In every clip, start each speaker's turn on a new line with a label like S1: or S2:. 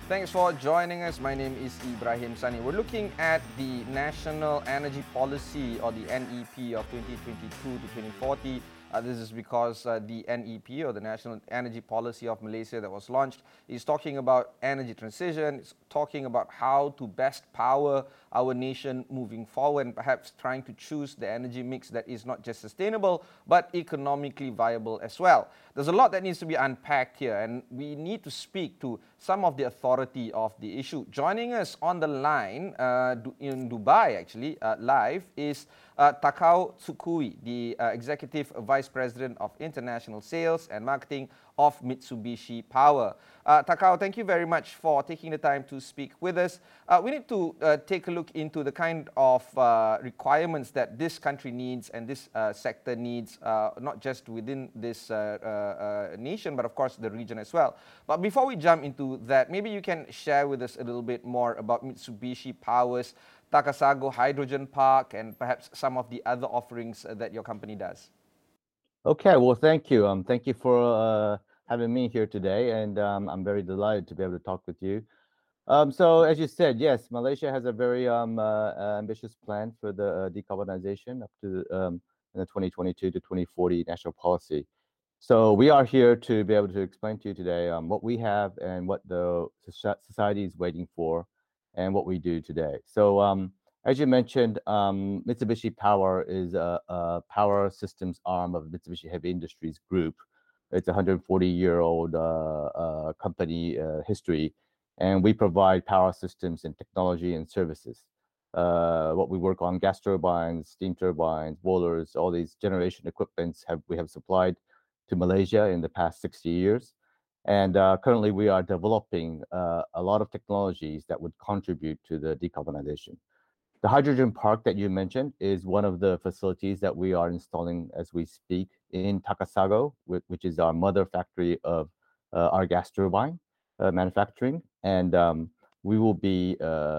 S1: Thanks for joining us. My name is Ibrahim Sani. We're looking at the National Energy Policy, or the NEP, of 2022 to 2040. This is because the NEP, or the National Energy Policy of Malaysia, that was launched, is talking about energy transition. It's talking about how to best power our nation moving forward, and perhaps trying to choose the energy mix that is not just sustainable but economically viable as well. There's a lot that needs to be unpacked here, and we need to speak to some of the authority of the issue. Joining us on the line in Dubai, actually, live, is Takao Tsukui, the Executive Vice President of International Sales and Marketing of Mitsubishi Power. Takao, thank you very much for taking the time to speak with us. We need to take a look into the kind of requirements that this country needs and this sector needs, not just within this nation, but of course the region as well. But before we jump into that, maybe you can share with us a little bit more about Mitsubishi Power's Takasago Hydrogen Park and perhaps some of the other offerings that your company does.
S2: Okay, well, thank you. Thank you for having me here today, and I'm very delighted to be able to talk with you. So, as you said, yes, Malaysia has a very ambitious plan for the decarbonization up to the 2022 to 2040 national policy. So, we are here to be able to explain to you today what we have and what the society is waiting for, and what we do today. So, as you mentioned, Mitsubishi Power is a power systems arm of Mitsubishi Heavy Industries Group. It's a 140-year-old company history, and we provide power systems and technology and services. What we work on: gas turbines, steam turbines, boilers, all these generation equipments we have supplied to Malaysia in the past 60 years. And currently, we are developing a lot of technologies that would contribute to the decarbonization. The hydrogen park that you mentioned is one of the facilities that we are installing as we speak in Takasago, which is our mother factory of our gas turbine manufacturing. And we will be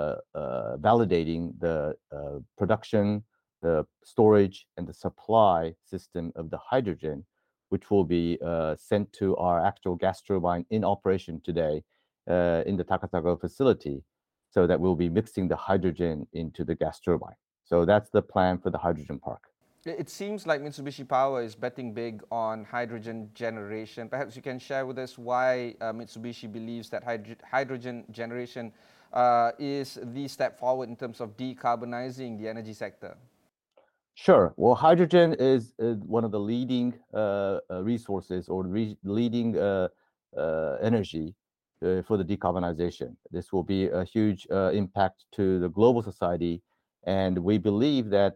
S2: validating the production, the storage, and the supply system of the hydrogen, which will be sent to our actual gas turbine in operation today in the Takasago facility, so that we'll be mixing the hydrogen into the gas turbine. So that's the plan for the hydrogen park.
S1: It seems like Mitsubishi Power is betting big on hydrogen generation. Perhaps you can share with us why Mitsubishi believes that hydrogen generation is the step forward in terms of decarbonizing the energy sector.
S2: Sure. Well, hydrogen is one of the leading resources, or leading energy for the decarbonization. This will be a huge impact to the global society, and we believe that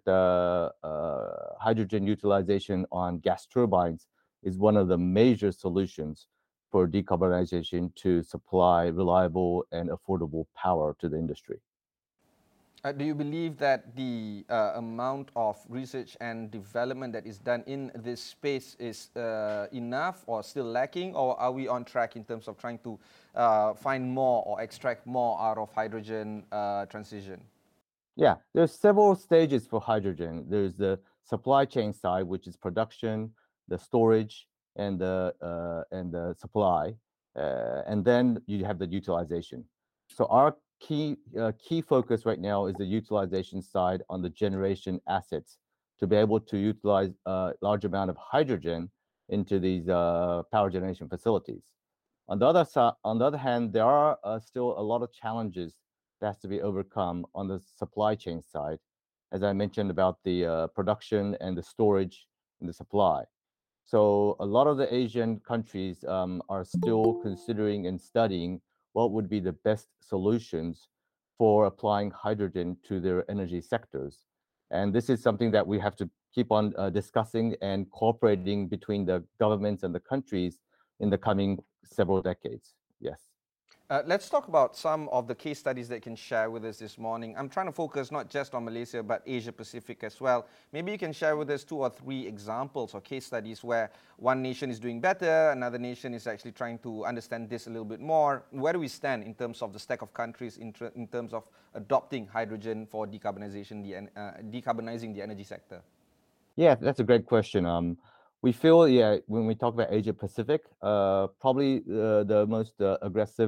S2: hydrogen utilization on gas turbines is one of the major solutions for decarbonization to supply reliable and affordable power to the industry.
S1: Do you believe that the amount of research and development that is done in this space is enough, or still lacking, or are we on track in terms of trying to find more or extract more out of hydrogen transition?
S2: Yeah, there's several stages for hydrogen. There's the supply chain side, which is production, the storage, and the supply, and then you have the utilization. So our key focus right now is the utilization side on the generation assets, to be able to utilize a large amount of hydrogen into these power generation facilities. On the other side, on the other hand, there are still a lot of challenges that has to be overcome on the supply chain side, as I mentioned about the production and the storage and the supply. So a lot of the Asian countries are still considering and studying what would be the best solutions for applying hydrogen to their energy sectors. And this is something that we have to keep on discussing and cooperating between the governments and the countries in the coming several decades. Yes.
S1: Let's talk about some of the case studies that you can share with us this morning. I'm trying to focus not just on Malaysia, but Asia Pacific as well. Maybe you can share with us 2 or 3 examples or case studies where one nation is doing better, another nation is actually trying to understand this a little bit more. Where do we stand in terms of the stack of countries in terms of adopting hydrogen for decarbonizing the energy sector?
S2: Yeah, that's a great question. We feel, yeah, when we talk about Asia Pacific, probably the most aggressive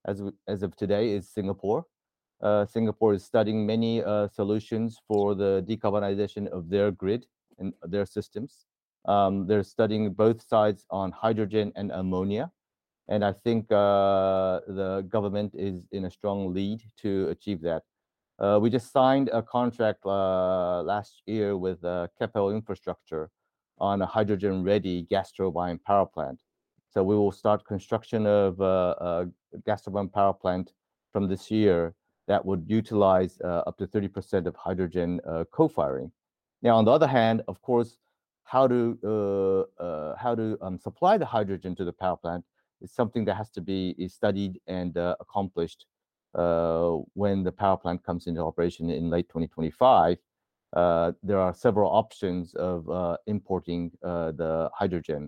S2: as of today is Singapore. Singapore is studying many solutions for the decarbonization of their grid and their systems. They're studying both sides on hydrogen and ammonia. And I think the government is in a strong lead to achieve that. We just signed a contract last year with Keppel Infrastructure on a hydrogen-ready gas turbine power plant. So we will start construction of a gas turbine power plant from this year that would utilize up to 30% of hydrogen co-firing. Now, on the other hand, of course, how to supply the hydrogen to the power plant is something that has to be studied and accomplished when the power plant comes into operation in late 2025. There are several options of importing the hydrogen.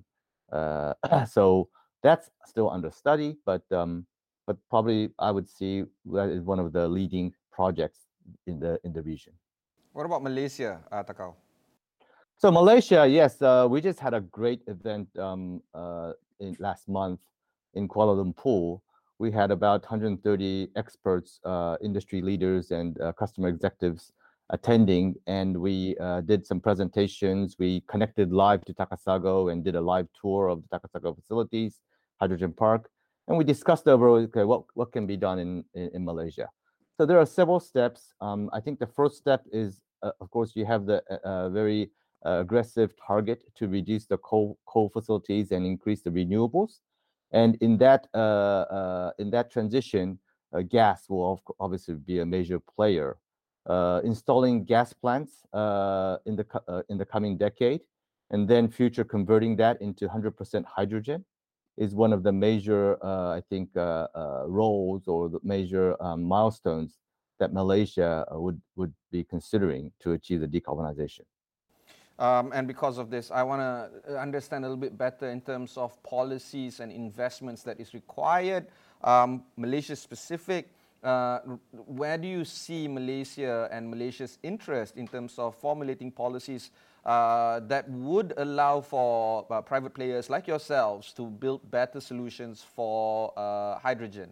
S2: So that's still under study, but probably I would see that is one of the leading projects in the region.
S1: What about Malaysia, Takao?
S2: So Malaysia, yes, we just had a great event in last month in Kuala Lumpur. We had about 130 experts, industry leaders, and customer executives attending, and we did some presentations. We connected live to Takasago and did a live tour of the Takasago facilities, Hydrogen Park, and we discussed over what can be done in Malaysia. So there are several steps. I think the first step is, of course, you have the very aggressive target to reduce the coal facilities and increase the renewables. And in that transition, gas will obviously be a major player. Installing gas plants in the coming decade, and then future converting that into 100% hydrogen is one of the major, I think, roles or the major milestones that Malaysia would be considering to achieve the decarbonization.
S1: And because of this, I want to understand a little bit better in terms of policies and investments that is required. Malaysia specific, where do you see Malaysia and Malaysia's interest in terms of formulating policies that would allow for private players like yourselves to build better solutions for hydrogen?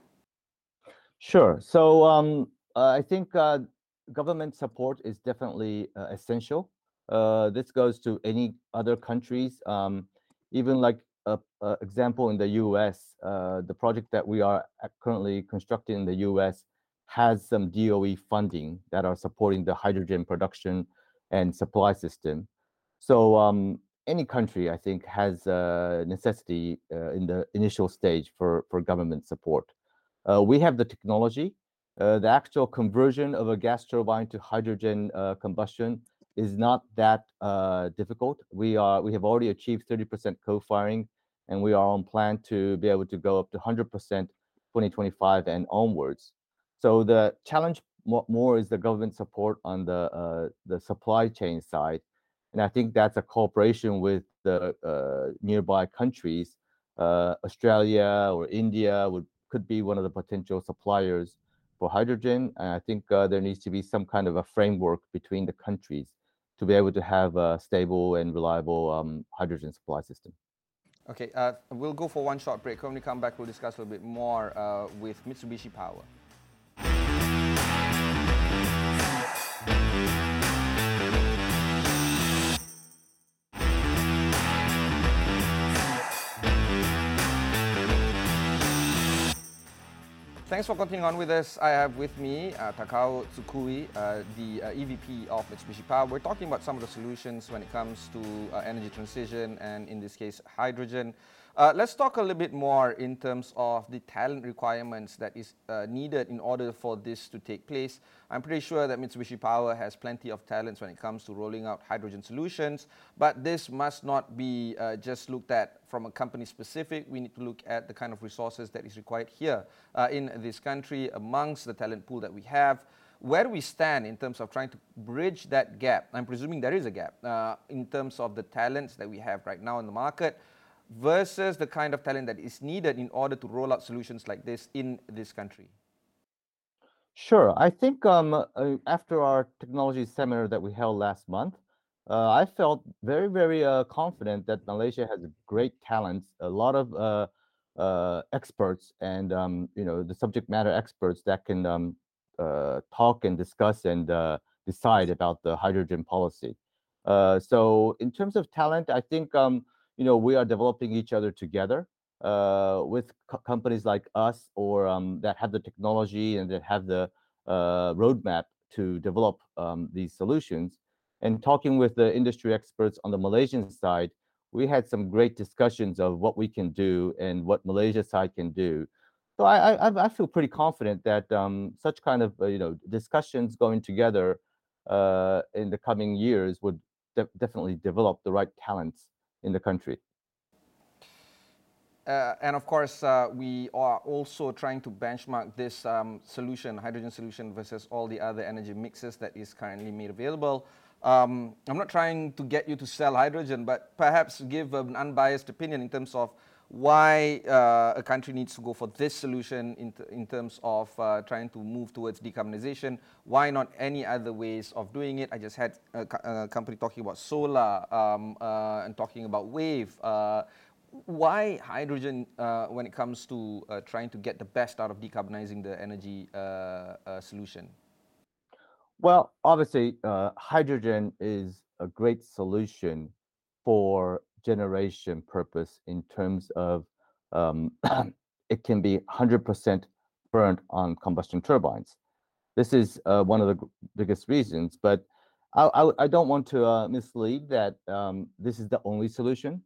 S2: Sure. So I think government support is definitely essential. This goes to any other countries. Even like example in the U.S., the project that we are currently constructing in the U.S. has some DOE funding that are supporting the hydrogen production and supply system. So any country, I think, has a necessity in the initial stage for government support. We have the technology. The actual conversion of a gas turbine to hydrogen combustion is not that difficult. We have already achieved 30% co-firing, and we are on plan to be able to go up to 100% 2025 and onwards. So the challenge more is the government support on the supply chain side, and I think that's a cooperation with the nearby countries. Australia or India could be one of the potential suppliers for hydrogen, and I think there needs to be some kind of a framework between the countries to be able to have a stable and reliable hydrogen supply system.
S1: Okay, we'll go for one short break. When we come back, we'll discuss a little bit more with Mitsubishi Power. Thanks for continuing on with us. I have with me Takao Tsukui, the EVP of Mitsubishi Power. We're talking about some of the solutions when it comes to energy transition and, in this case, hydrogen. Let's talk a little bit more in terms of the talent requirements that is needed in order for this to take place. I'm pretty sure that Mitsubishi Power has plenty of talents when it comes to rolling out hydrogen solutions, but this must not be just looked at from a company specific. We need to look at the kind of resources that is required here in this country amongst the talent pool that we have. Where do we stand in terms of trying to bridge that gap? I'm presuming there is a gap in terms of the talents that we have right now in the market versus the kind of talent that is needed in order to roll out solutions like this in this country.
S2: Sure. I think after our technology seminar that we held last month, I felt very, very confident that Malaysia has great talents, a lot of experts and the subject matter experts that can talk and discuss and decide about the hydrogen policy. So in terms of talent, I think we are developing each other together with companies like us or that have the technology and that have the roadmap to develop these solutions. And talking with the industry experts on the Malaysian side, we had some great discussions of what we can do and what Malaysia side can do. So I feel pretty confident that such kind of discussions going together in the coming years would definitely develop the right talents in the country.
S1: And of course, we are also trying to benchmark this solution, hydrogen solution, versus all the other energy mixes that is currently made available. I'm not trying to get you to sell hydrogen, but perhaps give an unbiased opinion in terms of why a country needs to go for this solution in terms of trying to move towards decarbonization. Why not any other ways of doing it? I just had a company talking about solar and talking about wave. Why hydrogen when it comes to trying to get the best out of decarbonizing the energy solution?
S2: Well, obviously, hydrogen is a great solution for generation purpose in terms of um, it can be 100% burned on combustion turbines. This is one of the biggest reasons, but I don't want to mislead that this is the only solution.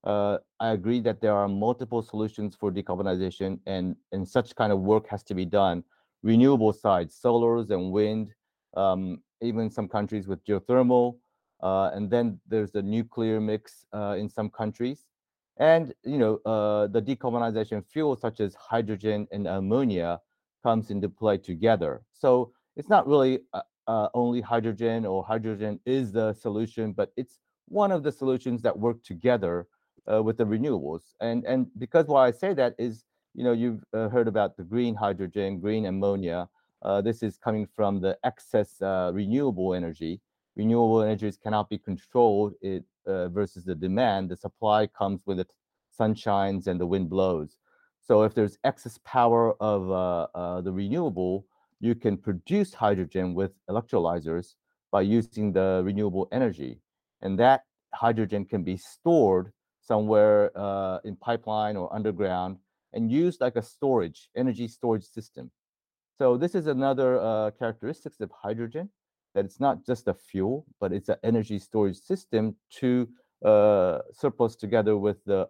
S2: I agree that there are multiple solutions for decarbonization, and such kind of work has to be done. Renewable side, solars and wind, even some countries with geothermal, and then there's the nuclear mix in some countries. And the decarbonization fuels such as hydrogen and ammonia comes into play together. So it's not really only hydrogen or hydrogen is the solution, but it's one of the solutions that work together with the renewables. And because why I say that is, you've heard about the green hydrogen, green ammonia. This is coming from the excess renewable energy. Renewable energies cannot be controlled versus the demand. The supply comes when the sun shines and the wind blows. So if there's excess power of the renewable, you can produce hydrogen with electrolyzers by using the renewable energy. And that hydrogen can be stored somewhere in pipeline or underground and used like a energy storage system. So this is another characteristics of hydrogen, that it's not just a fuel, but it's an energy storage system to surplus together with the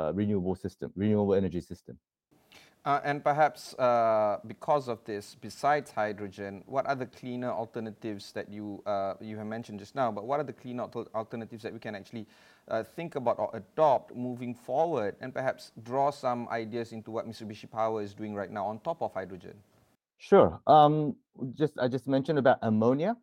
S2: renewable energy system.
S1: And perhaps because of this, besides hydrogen, what are the cleaner alternatives that you have mentioned just now? But what are the cleaner alternatives that we can actually think about or adopt moving forward, and perhaps draw some ideas into what Mitsubishi Power is doing right now on top of hydrogen?
S2: Sure. I just mentioned about ammonia.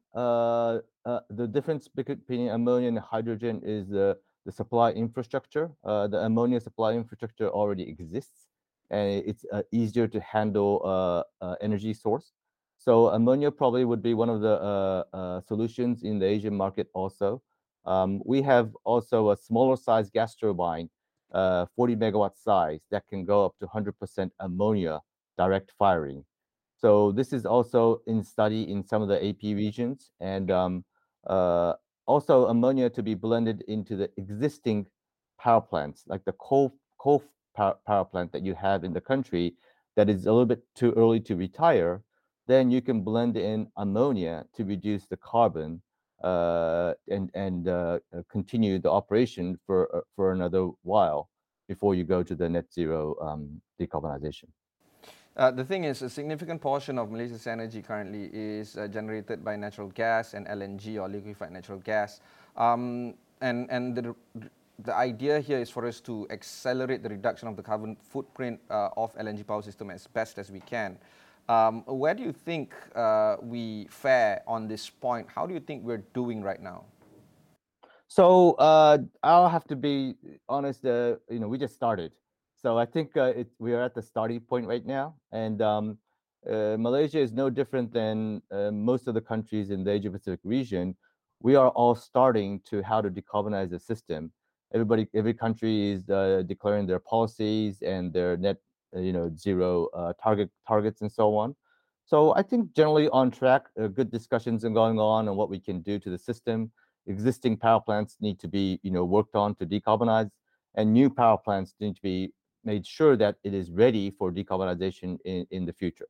S2: The difference between ammonia and hydrogen is the supply infrastructure. The ammonia supply infrastructure already exists, and it's easier to handle energy source. So ammonia probably would be one of the solutions in the Asian market also. We have also a smaller size gas turbine, 40 megawatt size, that can go up to 100% ammonia direct firing. So this is also in study in some of the AP regions, and uh, also ammonia to be blended into the existing power plants, like the coal power plant that you have in the country that is a little bit too early to retire. Then you can blend in ammonia to reduce the carbon and continue the operation for another while before you go to the net zero decarbonization.
S1: The thing is, a significant portion of Malaysia's energy currently is generated by natural gas and LNG, or liquefied natural gas. And the idea here is for us to accelerate the reduction of the carbon footprint of LNG power system as best as we can. Where do you think we fare on this point? How do you think we're doing right now?
S2: So I'll have to be honest. We just started, so I think we are at the starting point right now, and Malaysia is no different than most of the countries in the Asia Pacific region. We are all starting to how to decarbonize the system. Every country is declaring their policies and their net, zero targets and so on. So I think generally on track, good discussions are going on what we can do to the system. Existing power plants need to be, worked on to decarbonize, and new power plants need to be made sure that it is ready for decarbonization in the future.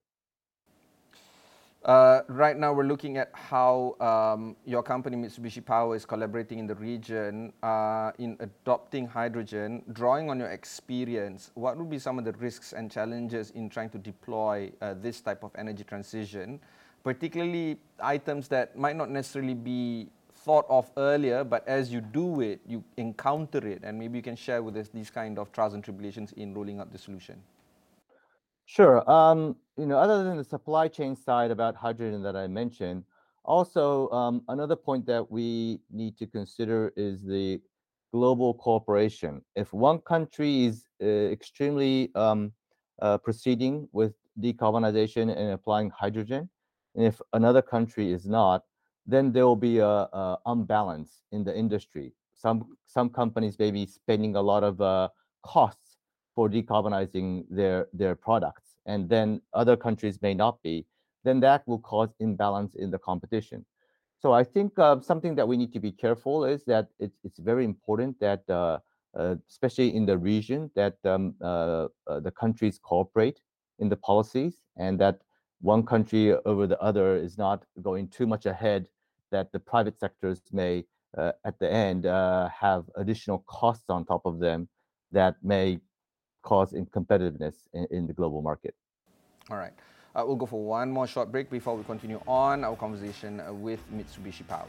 S1: Right now, we're looking at how your company, Mitsubishi Power, is collaborating in the region in adopting hydrogen. Drawing on your experience, what would be some of the risks and challenges in trying to deploy this type of energy transition, particularly items that might not necessarily be thought of earlier, but as you do it, you encounter it, and maybe you can share with us these kind of trials and tribulations in rolling out the solution.
S2: Sure. Other than the supply chain side about hydrogen that I mentioned, also another point that we need to consider is the global cooperation. If one country is extremely proceeding with decarbonization and applying hydrogen, and if another country is not, then there will be a unbalance in the industry. Some companies may be spending a lot of costs for decarbonizing their products, and then other countries may not be, then that will cause imbalance in the competition. So I think something that we need to be careful is that it's very important that, especially in the region, that the countries cooperate in the policies, and that one country over the other is not going too much ahead, that the private sectors may, at the end, have additional costs on top of them that may cause incompetitiveness in the global market.
S1: All right. We'll go for one more short break before we continue on our conversation with Mitsubishi Power.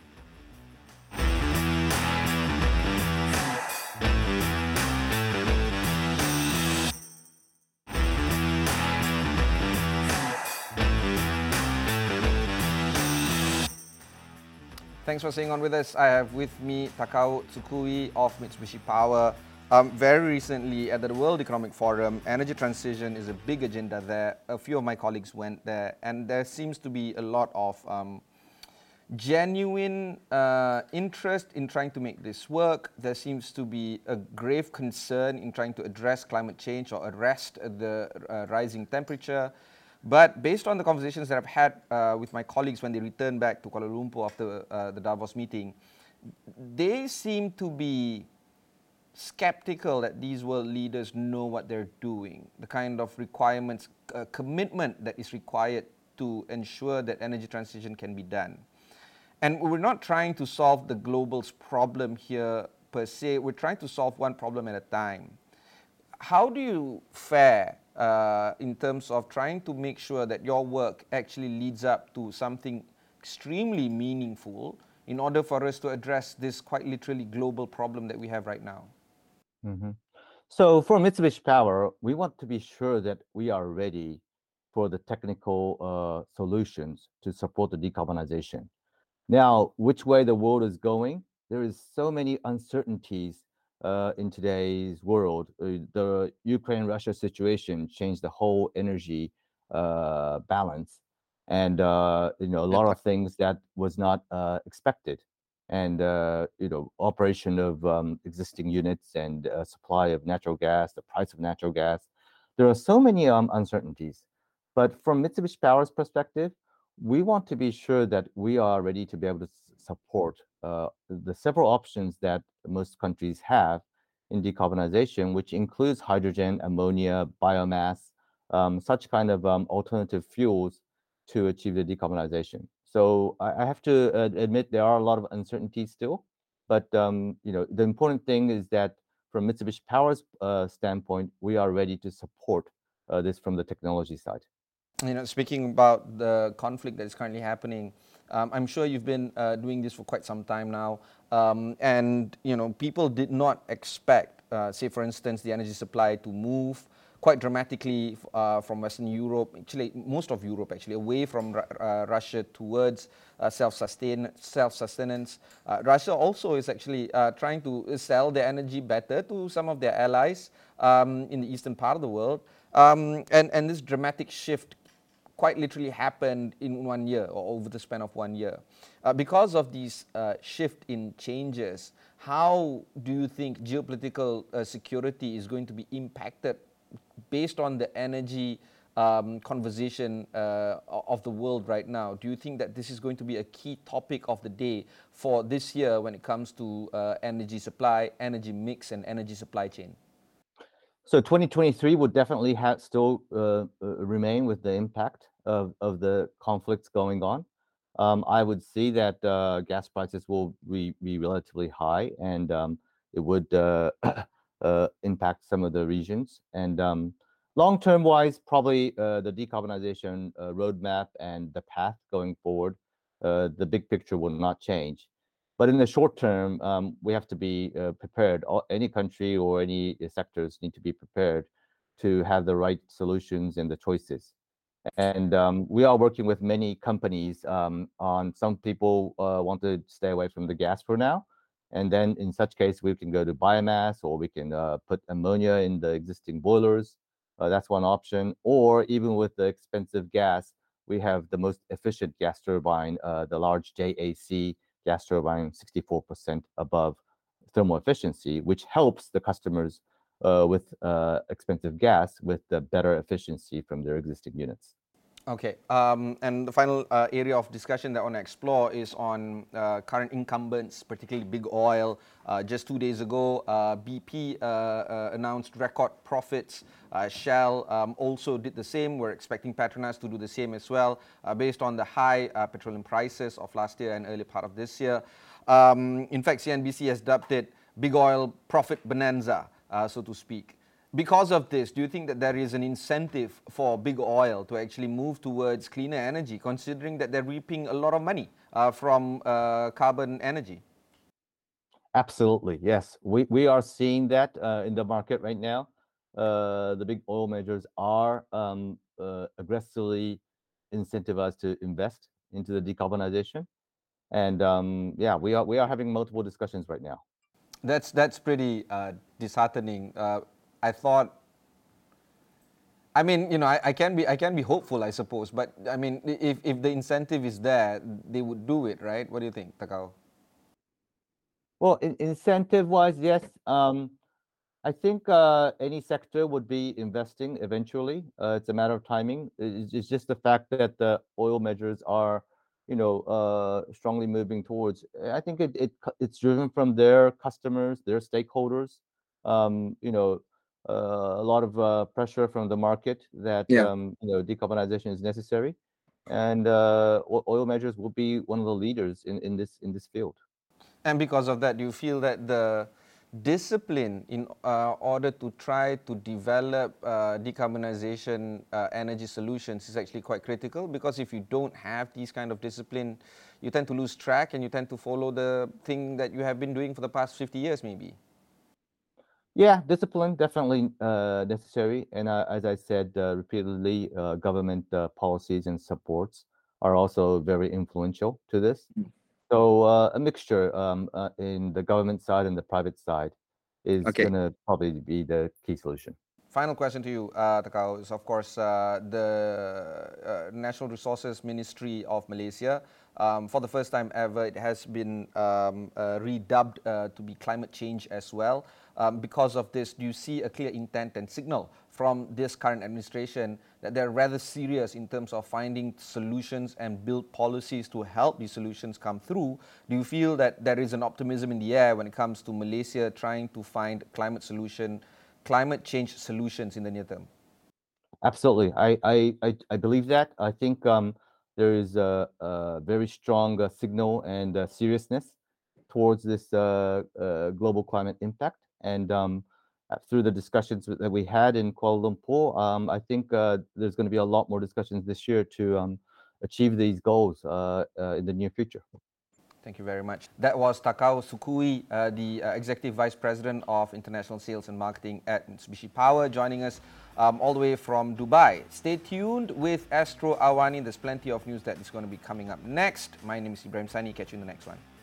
S1: Thanks for staying on with us. I have with me Takao Tsukui of Mitsubishi Power. Very recently at the World Economic Forum, energy transition is a big agenda there. A few of my colleagues went there, and there seems to be a lot of genuine interest in trying to make this work. There seems to be a grave concern in trying to address climate change or arrest the rising temperature. But based on the conversations that I've had with my colleagues when they returned back to Kuala Lumpur after the Davos meeting, they seem to be skeptical that these world leaders know what they're doing, the kind of requirements, commitment that is required to ensure that energy transition can be done. And we're not trying to solve the global's problem here per se, we're trying to solve one problem at a time. How do you fare in terms of trying to make sure that your work actually leads up to something extremely meaningful in order for us to address this quite literally global problem that we have right now?
S2: Mm-hmm. So for Mitsubishi Power, we want to be sure that we are ready for the technical solutions to support the decarbonization. Now, which way the world is going, there is so many uncertainties in today's world. The Ukraine-Russia situation changed the whole energy balance, and a lot of things that was not expected, and operation of existing units and supply of natural gas, the price of natural gas. There are so many uncertainties, but from Mitsubishi Power's perspective, we want to be sure that we are ready to be able to support the several options that most countries have in decarbonization, which includes hydrogen, ammonia, biomass, such kind of alternative fuels to achieve the decarbonization. So I have to admit there are a lot of uncertainties still, but the important thing is that from Mitsubishi Power's standpoint, we are ready to support this from the technology side.
S1: Speaking about the conflict that is currently happening, I'm sure you've been doing this for quite some time now, and people did not expect, say for instance, the energy supply to move quite dramatically from Western Europe, actually most of Europe actually, away from Russia towards self-sustenance. Russia also is actually trying to sell their energy better to some of their allies in the eastern part of the world, and this dramatic shift quite literally happened in 1 year or over the span of 1 year. Because of these shift in changes, how do you think geopolitical security is going to be impacted based on the energy conversation of the world right now? Do you think that this is going to be a key topic of the day for this year when it comes to energy supply, energy mix, and energy supply chain?
S2: So 2023 would definitely still remain with the impact of the conflicts going on. I would see that gas prices will be relatively high, and it would impact some of the regions. And long-term wise, probably the decarbonization roadmap and the path going forward, the big picture will not change. But in the short term, we have to be prepared. Any country or any sectors need to be prepared to have the right solutions and the choices. And we are working with many companies on some people want to stay away from the gas for now. And then in such case, we can go to biomass, or we can put ammonia in the existing boilers. That's one option. Or even with the expensive gas, we have the most efficient gas turbine, the large JAC gas turbine, 64% above thermal efficiency, which helps the customers with expensive gas with the better efficiency from their existing units.
S1: Okay, and the final area of discussion that I want to explore is on current incumbents, particularly big oil. Just 2 days ago, BP announced record profits. Shell also did the same. We're expecting Petronas to do the same as well, based on the high petroleum prices of last year and early part of this year. In fact, CNBC has dubbed it big oil profit bonanza, so to speak. Because of this, do you think that there is an incentive for big oil to actually move towards cleaner energy, considering that they're reaping a lot of money from carbon energy?
S2: Absolutely, yes. We are seeing that in the market right now. The big oil majors are aggressively incentivized to invest into the decarbonization. And yeah, we are having multiple discussions right now.
S1: That's pretty disheartening. I thought, I mean, you know, I can be hopeful, I suppose, but I mean, if the incentive is there, they would do it, right? What do you think, Takao?
S2: Well, incentive-wise, yes. I think any sector would be investing eventually. It's a matter of timing. It's just the fact that the oil majors are, you know, strongly moving towards. I think it's driven from their customers, their stakeholders. You know, a lot of pressure from the market that
S1: Yeah.
S2: you know, decarbonization is necessary, and oil majors will be one of the leaders in this field.
S1: And because of that, do you feel that the discipline in order to try to develop decarbonization energy solutions is actually quite critical? Because if you don't have these kind of discipline, you tend to lose track and you tend to follow the thing that you have been doing for the past 50 years, maybe.
S2: Yeah, discipline definitely necessary, and as I said repeatedly, government policies and supports are also very influential to this. So a mixture in the government side and the private side is going to probably be the key solution.
S1: Final question to you, Takao, is of course the Natural Resources Ministry of Malaysia. For the first time ever, it has been redubbed to be climate change as well. Because of this, do you see a clear intent and signal from this current administration that they're rather serious in terms of finding solutions and build policies to help these solutions come through? Do you feel that there is an optimism in the air when it comes to Malaysia trying to find climate change solutions in the near term?
S2: Absolutely, I believe that. I think there is a very strong signal and seriousness towards this global climate impact. And through the discussions that we had in Kuala Lumpur, I think there's going to be a lot more discussions this year to achieve these goals in the near future.
S1: Thank you very much. That was Takao Sukui, the Executive Vice President of International Sales and Marketing at Mitsubishi Power, joining us all the way from Dubai. Stay tuned with Astro Awani. There's plenty of news that is going to be coming up next. My name is Ibrahim Sani. Catch you in the next one.